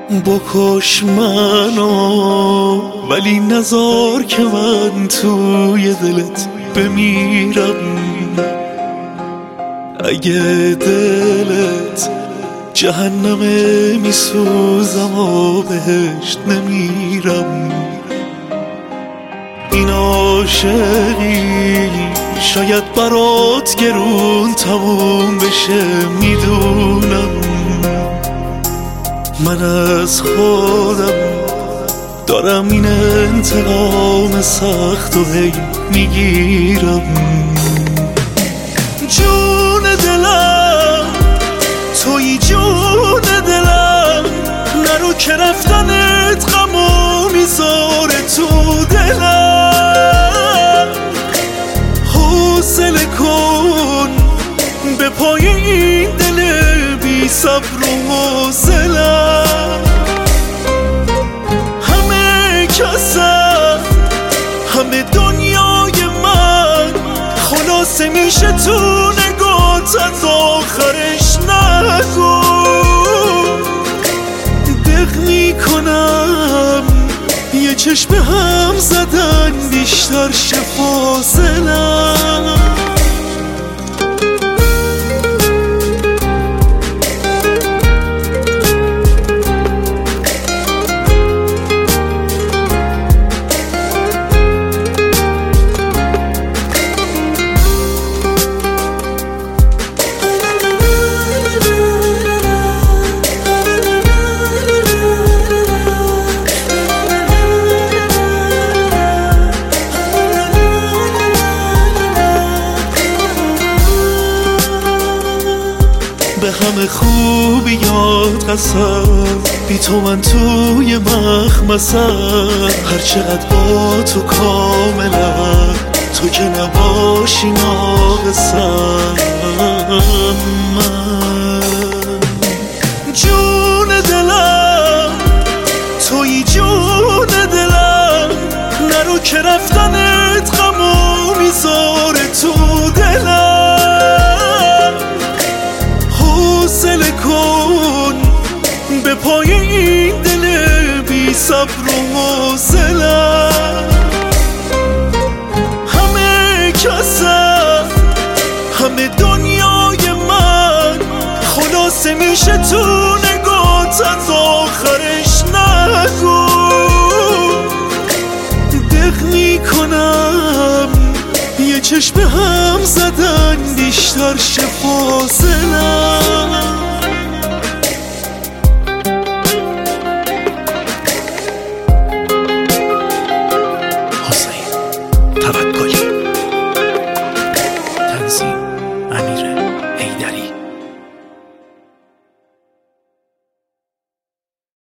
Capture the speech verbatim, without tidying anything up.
بکش منو ولی نذار که من توی دلت بمیرم. اگه دلت جهنمه میسوزم و بهشت نمیرم. این عاشقی شاید برات گرون تموم بشه، میدونم من از خودم دارم این انتقام سخت و هی میگیرم. جون دلم توی جون دلم، نرو که رفتنت غمو میذاره تو دلم. حوصله کن به پای این دل بی صبر و حوصله‌ام. همه کسم همه دنیای من خلاصه میشه تو نگات، از آخرش نگو. دق میکنم یه چشم هم زدن بیشتر شه فاصله‌ام. به همه خوبیات قسم، بی تو من توی مخمسم. هر چقدر با تو کاملم، تو که نباشی ناقصم. من جون دلم توی جون دلم، نرو که رفتنت غمو میذاره تو دلم. حوصله کن به پای این دل بی صبر و حوصله‌ام. همه کسم همه دنیای من خلاصه میشه تو نگات، از آخرش نگو. دق میکنم یه چشم هم زدن بیشتر شه فاصله‌ام.